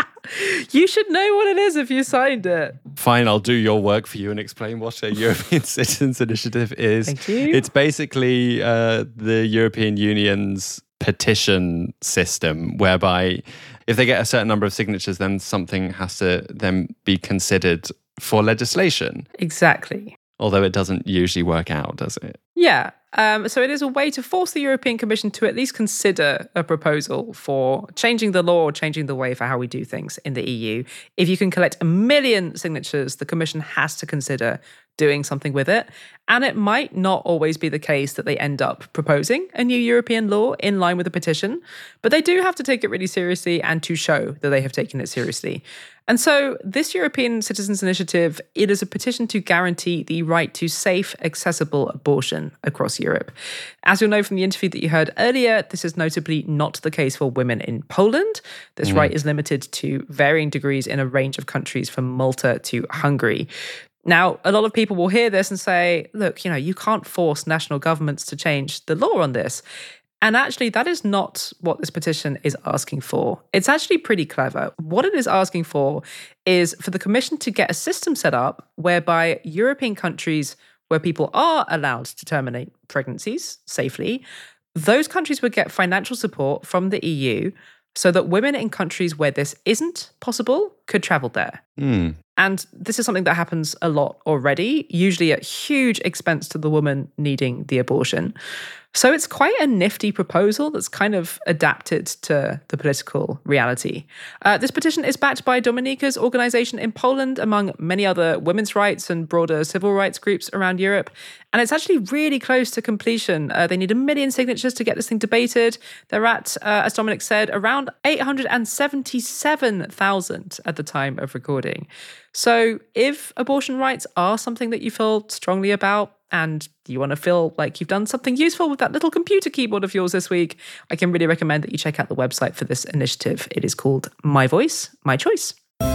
You should know what it is if you signed it. Fine, I'll do your work for you and explain what a European Citizens Initiative is. Thank you. It's basically uh, the European Union's petition system, whereby if they get a certain number of signatures, then something has to then be considered for legislation. Exactly. Although it doesn't usually work out, does it? Yeah. Um, so it is a way to force the European Commission to at least consider a proposal for changing the law or changing the way for how we do things in the E U. If you can collect a million signatures, the Commission has to consider doing something with it. And it might not always be the case that they end up proposing a new European law in line with the petition, but they do have to take it really seriously and to show that they have taken it seriously. And so this European Citizens Initiative, it is a petition to guarantee the right to safe, accessible abortion across Europe. As you'll know from the interview that you heard earlier, this is notably not the case for women in Poland. This mm. right is limited to varying degrees in a range of countries from Malta to Hungary. Now, a lot of people will hear this and say, look, you know, you can't force national governments to change the law on this. And actually, that is not what this petition is asking for. It's actually pretty clever. What it is asking for is for the Commission to get a system set up whereby European countries where people are allowed to terminate pregnancies safely, those countries would get financial support from the E U so that women in countries where this isn't possible could travel there. Mm. And this is something that happens a lot already, usually at huge expense to the woman needing the abortion. So it's quite a nifty proposal that's kind of adapted to the political reality. Uh, this petition is backed by Dominika's organization in Poland, among many other women's rights and broader civil rights groups around Europe. And it's actually really close to completion. Uh, they need a million signatures to get this thing debated. They're at, uh, as Dominic said, around eight hundred seventy-seven thousand at the time of recording. So if abortion rights are something that you feel strongly about, and you want to feel like you've done something useful with that little computer keyboard of yours this week, I can really recommend that you check out the website for this initiative. It is called My Voice, My Choice.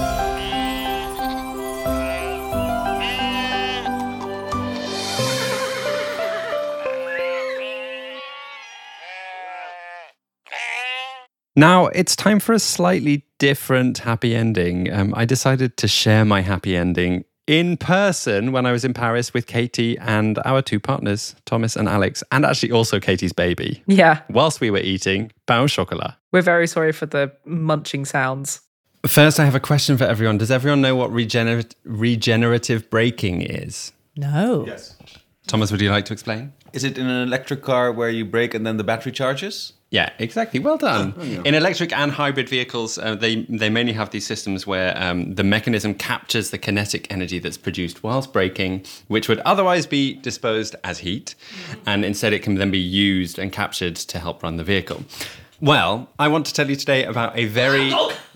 Now, it's time for a slightly different happy ending. Um, I decided to share my happy ending in person when I was in Paris with Katie and our two partners, Thomas and Alex, and actually also Katie's baby. Yeah. Whilst we were eating pain au chocolat. We're very sorry for the munching sounds. First, I have a question for everyone. Does everyone know what regener- regenerative braking is? No. Yes. Thomas, would you like to explain? Is it in an electric car where you brake and then the battery charges? Yeah, exactly. Well done. In electric and hybrid vehicles, uh, they they mainly have these systems where um, the mechanism captures the kinetic energy that's produced whilst braking, which would otherwise be disposed as heat, and instead it can then be used and captured to help run the vehicle. Well, I want to tell you today about a very...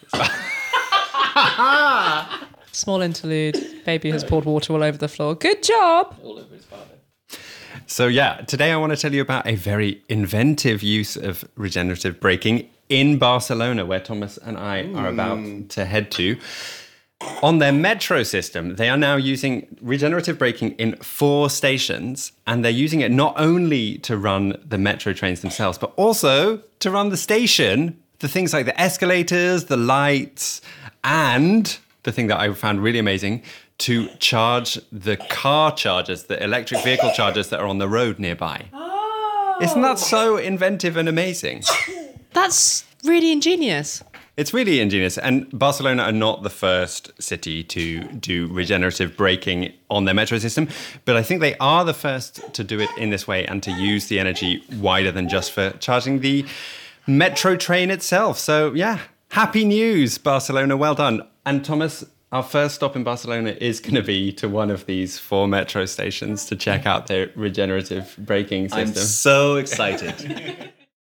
Small interlude. Baby has poured water all over the floor. Good job. So yeah, today I want to tell you about a very inventive use of regenerative braking in Barcelona, where Thomas and I are about to head to. On their metro system, they are now using regenerative braking in four stations, and they're using it not only to run the metro trains themselves, but also to run the station, the things like the escalators, the lights, and the thing that I found really amazing, to charge the car chargers, the electric vehicle chargers that are on the road nearby. Oh. Isn't that so inventive and amazing? That's really ingenious. It's really ingenious. And Barcelona are not the first city to do regenerative braking on their metro system, but I think they are the first to do it in this way and to use the energy wider than just for charging the metro train itself. So yeah, happy news, Barcelona. Well done. And Thomas, our first stop in Barcelona is going to be to one of these four metro stations to check out their regenerative braking system. I'm so excited.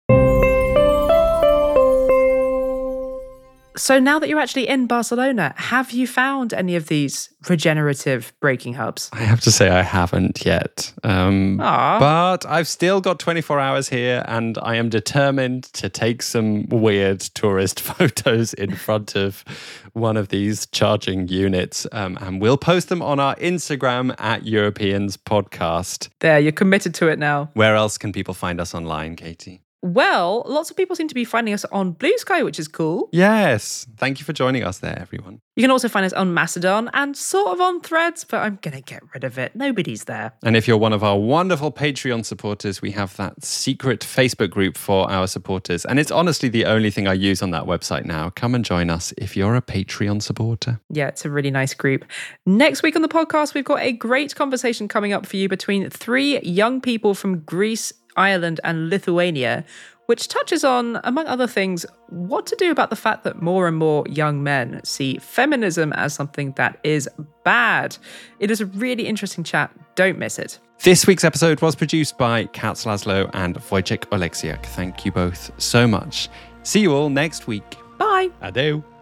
So now that you're actually in Barcelona, have you found any of these regenerative braking hubs? I have to say I haven't yet. Um, Aw. but I've still got twenty-four hours here, and I am determined to take some weird tourist photos in front of one of these charging units. Um, and we'll post them on our Instagram at Europeans Podcast. There, you're committed to it now. Where else can people find us online, Katie? Well, lots of people seem to be finding us on Blue Sky, which is cool. Yes. Thank you for joining us there, everyone. You can also find us on Mastodon and sort of on Threads, but I'm going to get rid of it. Nobody's there. And if you're one of our wonderful Patreon supporters, we have that secret Facebook group for our supporters. And it's honestly the only thing I use on that website now. Come and join us if you're a Patreon supporter. Yeah, it's a really nice group. Next week on the podcast, we've got a great conversation coming up for you between three young people from Greece, Ireland, and Lithuania, which touches on, among other things, what to do about the fact that more and more young men see feminism as something that is bad. It is a really interesting chat. Don't miss it. This week's episode was produced by Katz Laszlo and Wojciech Oleksiak. Thank you both so much. See you all next week. Bye. Adeu.